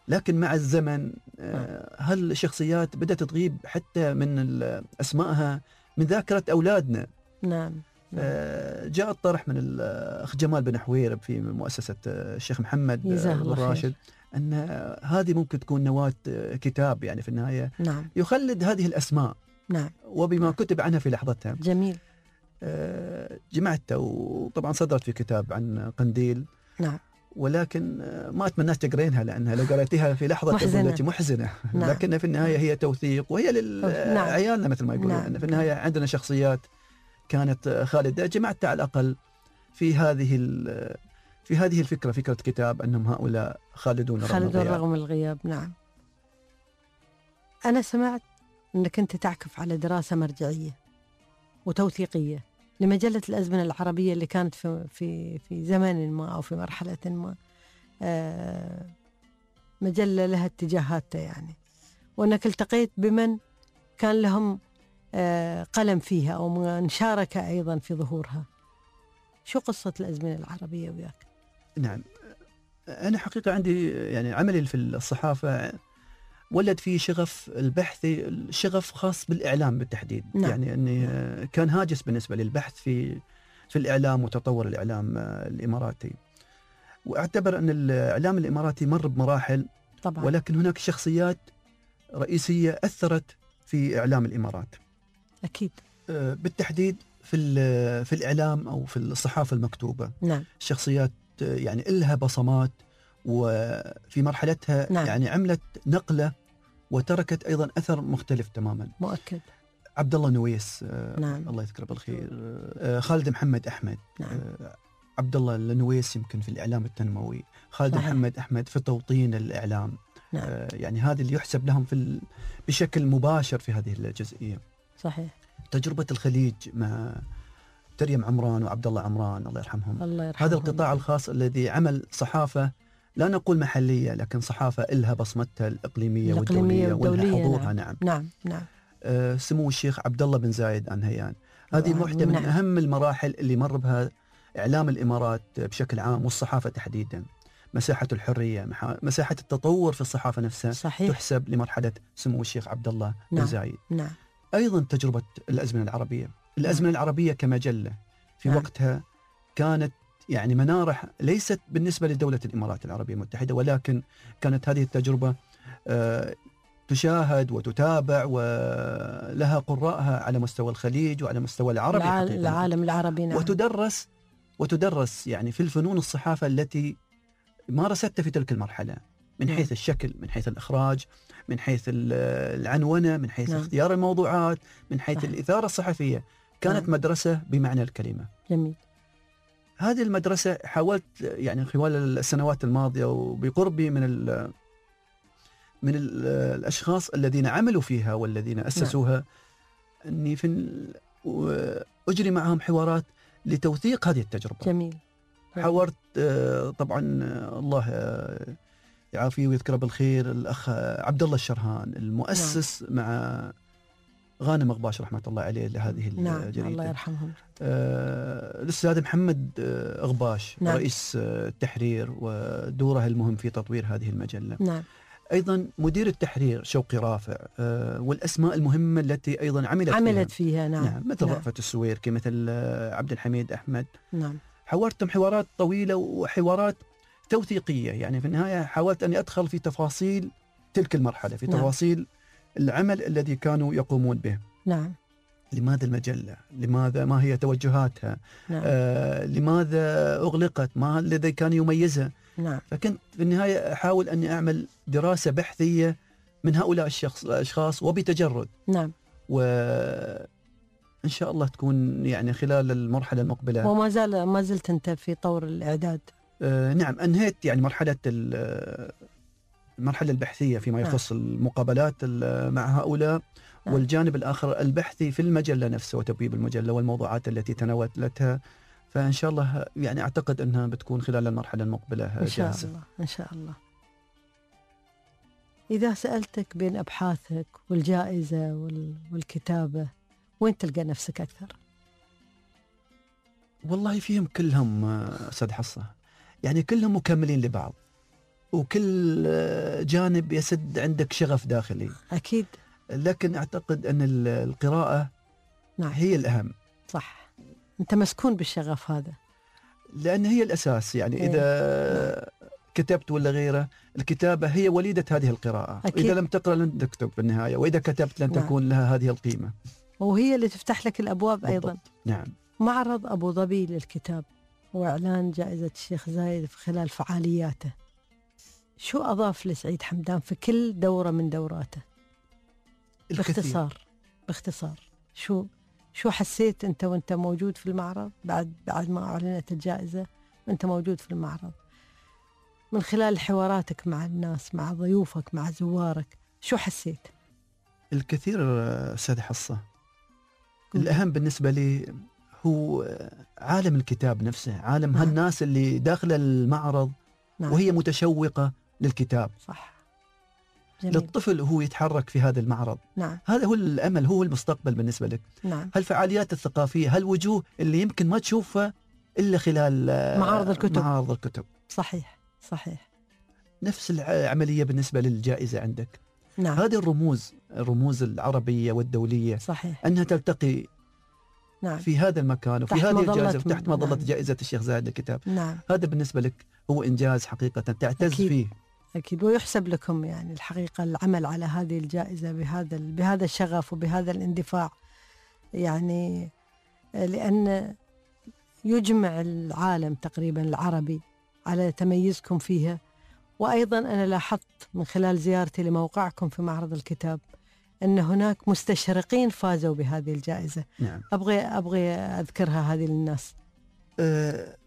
لكن مع الزمن هالشخصيات بدأت تغيب حتى من أسمائها من ذاكرة أولادنا. نعم. جاء الطرح من الأخ جمال بن حويرب في مؤسسة الشيخ محمد بن راشد أن هذه ممكن تكون نواة كتاب يعني في النهاية. نعم. يخلد هذه الأسماء. نعم. وبما كتب عنها في لحظتها. جميل. جمعتها وطبعا صدرت في كتاب عن قنديل. نعم. ولكن ما أتمناش تقرينها لأنها لو قرأتيها في لحظة محزنة, محزنة. نعم. لكن في النهاية هي توثيق وهي للعيالنا. نعم. مثل ما يقولون. نعم. في النهاية عندنا شخصيات كانت خالدة، جمعتها على الأقل في هذه في هذه الفكرة، فكرة كتاب أنهم هؤلاء خالدون رغم خالدون الغياب. رغم الغياب. نعم. أنا سمعت أنك أنت تعكف على دراسة مرجعية وتوثيقية لمجلة الأزمنة العربية اللي كانت في في في زمن ما أو في مرحلة ما، آه مجلة لها اتجاهاتها يعني، وأنك التقيت بمن كان لهم آه قلم فيها أو من شارك أيضا في ظهورها. شو قصة الأزمنة العربية وياك؟ نعم، أنا حقيقة عندي يعني عملي في الصحافة ولد فيه شغف البحثي، الشغف خاص بالإعلام بالتحديد. نعم. يعني أني كان هاجس بالنسبة للبحث في في الإعلام وتطور الإعلام الإماراتي، وأعتبر أن الإعلام الإماراتي مر بمراحل طبعا. ولكن هناك شخصيات رئيسية أثرت في إعلام الإمارات. أكيد. بالتحديد في في الإعلام أو في الصحافة المكتوبة. نعم. شخصيات يعني إلها بصمات وفي مرحلتها. نعم. يعني عملت نقلة وتركت أيضا أثر مختلف تماما. مؤكد. عبد الله نويس. نعم. الله يذكره بالخير. خالد محمد أحمد. نعم. عبد الله النويس يمكن في الإعلام التنموي، خالد صحيح. محمد أحمد في توطين الإعلام. نعم. يعني هذا اللي يحسب لهم في بشكل مباشر في هذه الجزئية. صحيح. تجربة الخليج مع تريم عمران وعبد الله عمران الله يرحمهم. الله يرحمهم. هذا القطاع الخاص الذي عمل صحافة لا نقول محلية لكن صحافة إلها بصمتها الإقليمية, الإقليمية والدولية ولها حضورها. نعم. نعم. نعم. آه سمو الشيخ عبد الله بن زايد آل نهيان. هذه واحدة من نعم. أهم المراحل اللي مر بها إعلام الإمارات بشكل عام والصحافة تحديدا. مساحة الحرية، مساحة التطور في الصحافة نفسها. صحيح. تحسب لمرحلة سمو الشيخ عبد الله نعم. بن زايد. نعم. أيضا تجربة الأزمنة العربية. الأزمنة نعم. العربية كمجلة في نعم. وقتها كانت يعني منارة ليست بالنسبة لدولة الإمارات العربية المتحدة، ولكن كانت هذه التجربة آه تشاهد وتتابع ولها قراءها على مستوى الخليج وعلى مستوى العربي العالم, العالم العربي. نعم. وتدرس وتدرس يعني في الفنون الصحافة التي مارستها في تلك المرحلة من حيث الشكل، من حيث الإخراج، من حيث العنونة، من حيث نعم. اختيار الموضوعات، من حيث صحيح. الإثارة الصحفية. كانت نعم. مدرسة بمعنى الكلمة. جميل. هذه المدرسة حاولت يعني خلال السنوات الماضية وبقربي من ال من ال الأشخاص الذين عملوا فيها والذين أسسوها نعم. أني في أجري معهم حوارات لتوثيق هذه التجربة. جميل. حاورت طبعا الله يعافيه ويذكره بالخير الأخ عبد الله الشرهان المؤسس نعم. مع غانم غباش رحمة الله عليه لهذه نعم. الجريدة. الله يرحمهم. آه الأستاذ محمد آه غباش نعم. رئيس آه التحرير ودوره المهم في تطوير هذه المجلة. نعم. أيضا مدير التحرير شوقي رافع آه والأسماء المهمة التي أيضا عملت, عملت فيها, فيها نعم. نعم. مثل نعم. رأفت السويركي، مثل آه عبد الحميد أحمد. نعم. حاورتهم حوارات طويلة وحوارات توثيقية، يعني في النهاية حاولت أن أدخل في تفاصيل تلك المرحلة، في نعم. تفاصيل العمل الذي كانوا يقومون به. نعم. لماذا المجلة؟ لماذا؟ ما هي توجهاتها؟ نعم. آه، لماذا أغلقت؟ ما الذي كان يميزها؟ نعم. فكنت في النهاية أحاول أني أعمل دراسة بحثية من هؤلاء الشخص الأشخاص وبتجرد. نعم. وإن شاء الله تكون يعني خلال المرحلة المقبلة. وما زال ما زلت أنت في طور الإعداد. آه نعم، أنهيت يعني مرحلة المرحلة البحثية فيما يخص نعم. المقابلات مع هؤلاء نعم. والجانب الآخر البحثي في المجلة نفسها وتبويب المجلة والموضوعات التي تناولتها. فإن شاء الله يعني أعتقد أنها بتكون خلال المرحلة المقبلة إن شاء جاهزة. الله إن شاء الله. إذا سألتك بين أبحاثك والجائزة والكتابة وين تلقى نفسك أكثر؟ والله فيهم كلهم أستاذ حصة، يعني كلهم مكملين لبعض. وكل جانب يسد عندك شغف داخلي. أكيد. لكن أعتقد أن القراءة نعم. هي الأهم. صح، أنت مسكون بالشغف هذا، لأن هي الأساس. يعني إيه. إذا كتبت ولا غيره، الكتابة هي وليدة هذه القراءة. أكيد. إذا لم تقرأ لن تكتب في النهاية، وإذا كتبت لن نعم. تكون لها هذه القيمة، وهي اللي تفتح لك الأبواب بالضبط. أيضا. نعم. معرض أبو ظبي للكتاب وإعلان جائزة الشيخ زايد في خلال فعالياته، شو أضاف لسعيد حمدان في كل دورة من دوراته؟ الكثير. باختصار باختصار شو شو حسيت أنت وأنت موجود في المعرض بعد بعد ما أعلنت الجائزة وأنت موجود في المعرض، من خلال حواراتك مع الناس، مع ضيوفك، مع زوارك، شو حسيت؟ الكثير أستاذ حصة. الأهم بالنسبة لي هو عالم الكتاب نفسه، عالم نعم. هالناس اللي داخل المعرض نعم. وهي متشوقة للكتاب. صح. جميل. للطفل وهو يتحرك في هذا المعرض. نعم. هذا هو الأمل، هو المستقبل بالنسبة لك. نعم. هالفعاليات الثقافية، هالوجوه اللي يمكن ما تشوفها إلا خلال معارض الكتب. معارض الكتب. صحيح صحيح. نفس العملية بالنسبة للجائزة عندك. نعم. هذه الرموز الرموز العربية والدولية. صحيح. أنها تلتقي نعم. في هذا المكان وفي هذه الجائزة تحت مظلة نعم. جائزة الشيخ زايد للكتاب. نعم. هذا بالنسبة لك هو إنجاز حقيقة تعتز أكيد. فيه. أكيد، ويحسب لكم يعني الحقيقة العمل على هذه الجائزة بهذا بهذا الشغف وبهذا الاندفاع، يعني لأن يجمع العالم تقريبا العربي على تميزكم فيها. وأيضا أنا لاحظت من خلال زيارتي لموقعكم في معرض الكتاب أن هناك مستشرقين فازوا بهذه الجائزة. نعم. أبغي أبغي أذكرها هذه للناس. أه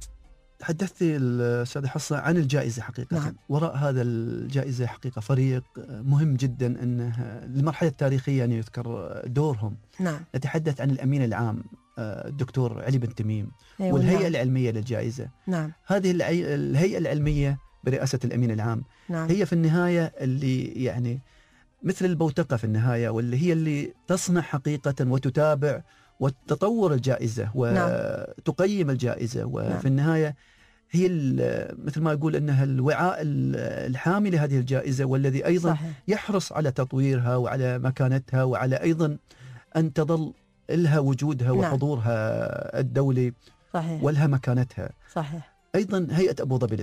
تحدثتي الأستاذ حصة عن الجائزة حقيقة. نعم. وراء هذا الجائزة حقيقة فريق مهم جدا، أنه المرحلة التاريخية أن يذكر دورهم. نعم. نتحدث عن الأمين العام الدكتور علي بن تميم. أيوة. والهيئة نعم. العلمية للجائزة. نعم. هذه الهيئة العلمية برئاسة الأمين العام. نعم. هي في النهاية اللي يعني مثل البوتقة في النهاية، واللي هي اللي تصنع حقيقة وتتابع وتطور الجائزة وتقيم نعم. الجائزة. وفي نعم. النهاية هي مثل ما يقول أنها الوعاء الحامي لهذه الجائزة، والذي أيضا صحيح. يحرص على تطويرها وعلى مكانتها، وعلى أيضا أن تظل لها وجودها نعم. وحضورها الدولي. صحيح. ولها مكانتها. صحيح. أيضا هيئة أبو ظبي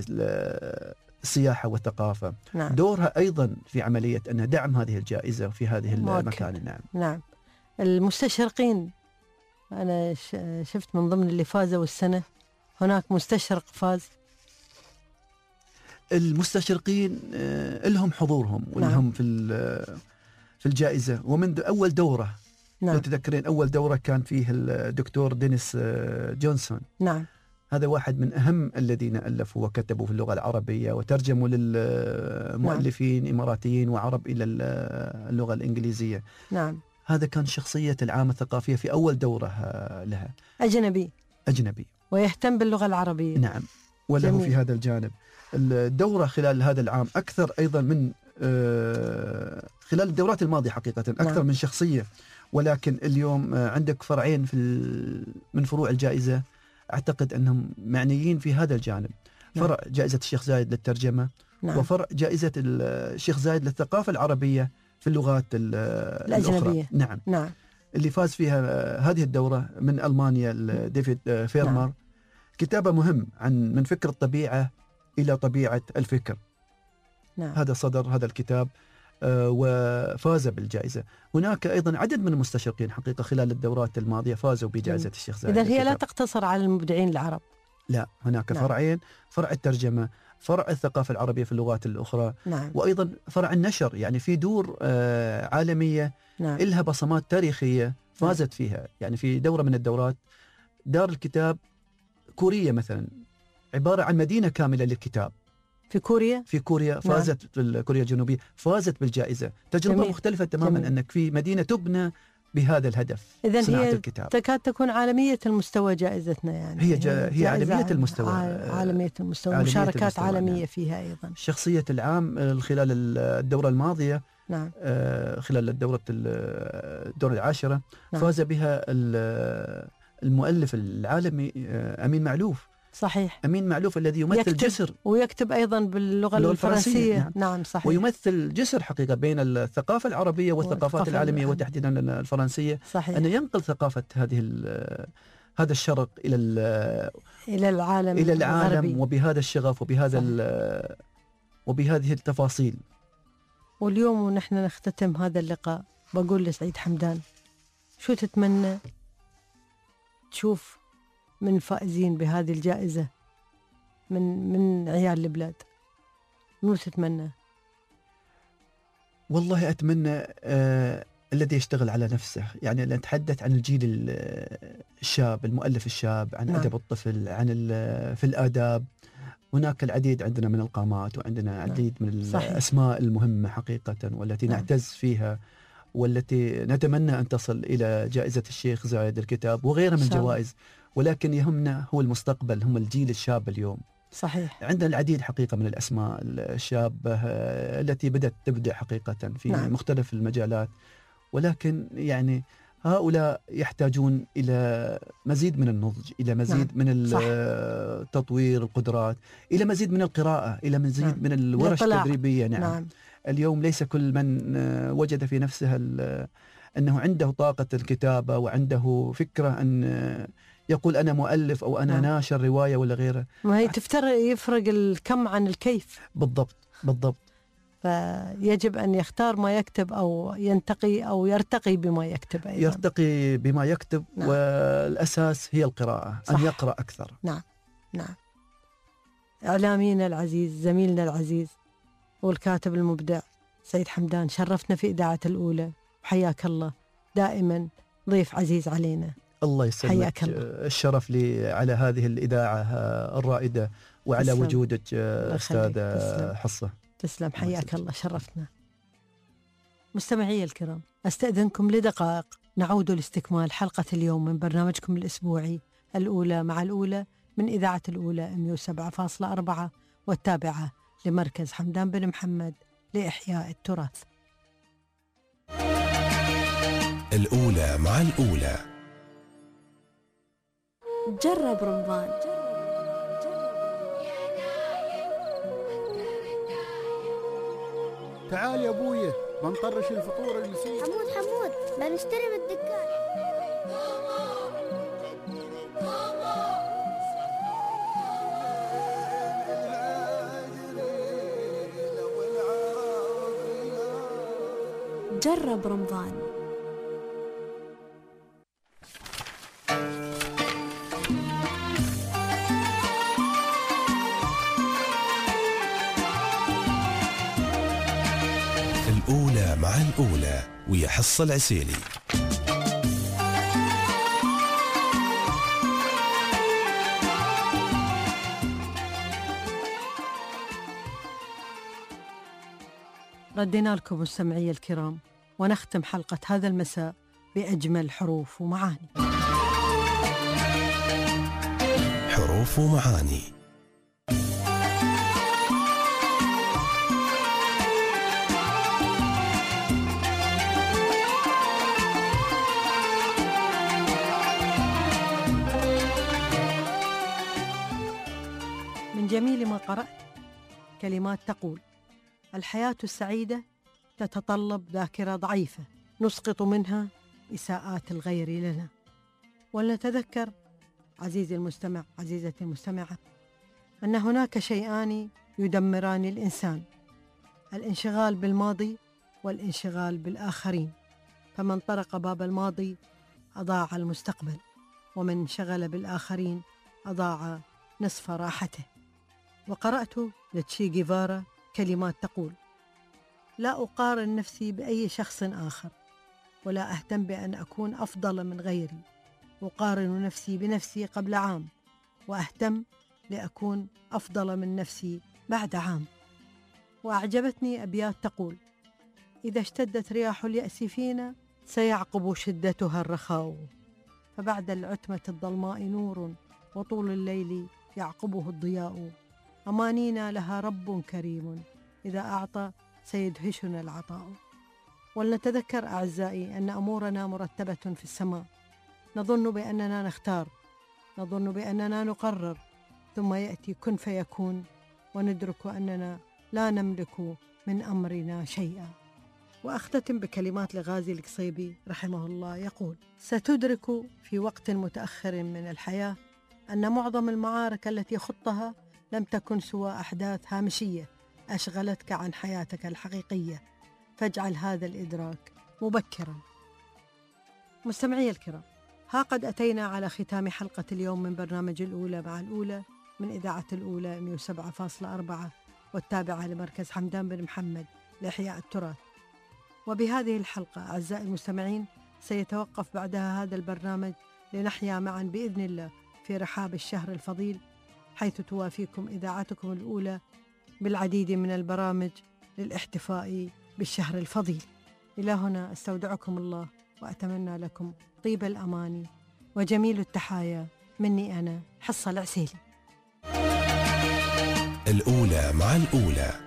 السياحة والثقافة نعم. دورها أيضا في عملية أن دعم هذه الجائزة في هذه المكان. نعم. نعم. المستشرقين، أنا شفت من ضمن اللي فازوا السنة هناك مستشرق فاز. المستشرقين لهم حضورهم ولهم نعم. في في الجائزة، ومن أول دورة نعم. لو تذكرين أول دورة كان فيه الدكتور دينيس جونسون. نعم. هذا واحد من أهم الذين ألفوا وكتبوا في اللغة العربية وترجموا للمؤلفين نعم. إماراتيين وعرب إلى اللغة الإنجليزية. نعم. هذا كان شخصية العامة الثقافية في أول دورة لها. أجنبي. أجنبي. ويهتم باللغة العربية. نعم. وله جميل. في هذا الجانب الدورة خلال هذا العام أكثر أيضا من خلال الدورات الماضية حقيقة أكثر نعم. من شخصية. ولكن اليوم عندك فرعين في من فروع الجائزة أعتقد أنهم معنيين في هذا الجانب. نعم. فرع جائزة الشيخ زايد للترجمة نعم. وفرع جائزة الشيخ زايد للثقافة العربية في اللغات الأجنبية. الأخرى. نعم. نعم. اللي فاز فيها هذه الدورة من ألمانيا ديفيد فيرمر. نعم. كتابة مهم عن من فكر الطبيعة إلى طبيعة الفكر. نعم. هذا صدر هذا الكتاب وفاز بالجائزة. هناك أيضا عدد من المستشرقين حقيقة خلال الدورات الماضية فازوا بجائزة الشيخ زايد. إذن هي لا تقتصر على المبدعين العرب. لا، هناك نعم. فرعين، فرع الترجمة، فرع الثقافة العربية في اللغات الأخرى نعم. وأيضا فرع النشر. يعني في دور عالمية نعم. إلها بصمات تاريخية فازت نعم. فيها. يعني في دورة من الدورات دار الكتاب كورية مثلا، عبارة عن مدينة كاملة للكتاب في كوريا. في كوريا فازت نعم. في كوريا الجنوبية فازت بالجائزة. تجربة جميل. مختلفة تماما. جميل. أنك في مدينة تبنى بهذا الهدف. إذن صناعة هي الكتاب. تكاد تكون عالمية المستوى جائزتنا. يعني هي جا هي عالمية المستوى. عالمية المستوى. عالمية مشاركات المستوى. عالمية نعم. فيها أيضا. شخصية العام خلال الدورة الماضية نعم. خلال الدورة الدورة العاشرة نعم. فاز بها المؤلف العالمي أمين معلوف. صحيح. أمين معلوف الذي يمثل يكتب جسر، ويكتب أيضا باللغة الفرنسية. نعم. نعم صحيح. ويمثل جسر حقيقة بين الثقافة العربية والثقافات العالمية وتحديدا الفرنسية. صحيح. أنه ينقل ثقافة هذه هذا الشرق إلى إلى العالم إلى العالم الغربي. وبهذا الشغف وبهذا وبهذه التفاصيل. واليوم ونحن نختتم هذا اللقاء بقول لسعيد حمدان، شو تتمنى تشوف من الفائزين بهذه الجائزة من من عيال البلاد؟ مو تتمنى؟ والله أتمنى آه الذي يشتغل على نفسه، يعني نتحدث عن الجيل الشاب، المؤلف الشاب، عن نعم. أدب الطفل، عن في الآداب. هناك العديد عندنا من القامات، وعندنا نعم. العديد من الأسماء المهمة حقيقة، والتي نعم. نعتز فيها، والتي نتمنى أن تصل إلى جائزة الشيخ زايد الكتاب وغيرها من جوائز. ولكن يهمنا هو المستقبل، هم الجيل الشاب اليوم. صحيح. عندنا العديد حقيقة من الأسماء الشابة التي بدأت تبدع حقيقة في نعم. مختلف المجالات، ولكن يعني هؤلاء يحتاجون إلى مزيد من النضج، إلى مزيد نعم. من تطوير القدرات، إلى مزيد من القراءة، إلى مزيد نعم. من الورش التدريبية. نعم. نعم. اليوم ليس كل من وجد في نفسه أنه عنده طاقة الكتابة وعنده فكرة أن يقول أنا مؤلف أو أنا نعم. ناشر رواية ولا غيره. ما هي تفترق، يفرق الكم عن الكيف. بالضبط بالضبط. فيجب أن يختار ما يكتب أو ينتقي أو يرتقي بما يكتب أيضا. يرتقي بما يكتب. نعم. والأساس هي القراءة. صح. أن يقرأ أكثر. نعم نعم. إعلامينا العزيز، زميلنا العزيز والكاتب المبدع سعيد حمدان، شرفتنا في إذاعة الأولى، حياك الله، دائما ضيف عزيز علينا. الله يسلمك، الشرف لي على هذه الإذاعة الرائدة وعلى تسلم. وجودك أستاذة حصة. تسلم، حياك الله، شرفتنا. مستمعي الكرام، أستأذنكم لدقائق، نعود لاستكمال حلقة اليوم من برنامجكم الأسبوعي الأولى مع الأولى من إذاعة الأولى مئة وسبعة فاصلة أربعة والتابعة لمركز حمدان بن محمد لإحياء التراث. الأولى مع الأولى. جرب رمضان. تعال يا ابويا بنطرش الفطور المسيح. حمود حمود بنشتري من الدكان. جرب رمضان. الأولى مع الأولى ويا حصة العسيلي. ردينا لكم مستمعي الكرام، ونختم حلقة هذا المساء بأجمل حروف ومعاني. حروف ومعاني. من جميل ما قرأت كلمات تقول: الحياة السعيدة تتطلب ذاكرة ضعيفة نسقط منها إساءات الغير لنا. ولنتذكر عزيزي المستمع، عزيزتي المستمعة، أن هناك شيئان يدمران الإنسان: الانشغال بالماضي والانشغال بالآخرين. فمن طرق باب الماضي أضاع المستقبل، ومن انشغل بالآخرين أضاع نصف راحته. وقرأت لتشي جيفارا كلمات تقول: لا أقارن نفسي بأي شخص آخر، ولا أهتم بأن أكون أفضل من غيري. أقارن نفسي بنفسي قبل عام، وأهتم لأكون أفضل من نفسي بعد عام. وأعجبتني أبيات تقول: إذا اشتدت رياح اليأس فينا سيعقب شدتها الرخاء، فبعد العتمة الظلماء نور، وطول الليل يعقبه الضياء. أمانينا لها رب كريم، إذا أعطى سيدهشنا العطاء. ولنتذكر أعزائي أن أمورنا مرتبة في السماء. نظن بأننا نختار، نظن بأننا نقرر، ثم يأتي كن فيكون، وندرك أننا لا نملك من أمرنا شيئا. وأختتم بكلمات لغازي القصيبي رحمه الله يقول: ستدرك في وقت متأخر من الحياة أن معظم المعارك التي خضتها لم تكن سوى أحداث هامشية أشغلتك عن حياتك الحقيقية، فاجعل هذا الإدراك مبكرا. مستمعي الكرام، ها قد أتينا على ختام حلقة اليوم من برنامج الأولى مع الأولى من إذاعة الأولى مئة وسبعة فاصلة أربعة والتابعة لمركز حمدان بن محمد لإحياء التراث. وبهذه الحلقة أعزائي المستمعين سيتوقف بعدها هذا البرنامج لنحيا معا بإذن الله في رحاب الشهر الفضيل، حيث توافيكم إذاعتكم الأولى بالعديد من البرامج للاحتفاء بالشهر الفضيل. إلى هنا أستودعكم الله وأتمنى لكم طيب الأماني وجميل التحايا مني أنا حصة العسيلي. الأولى مع الأولى.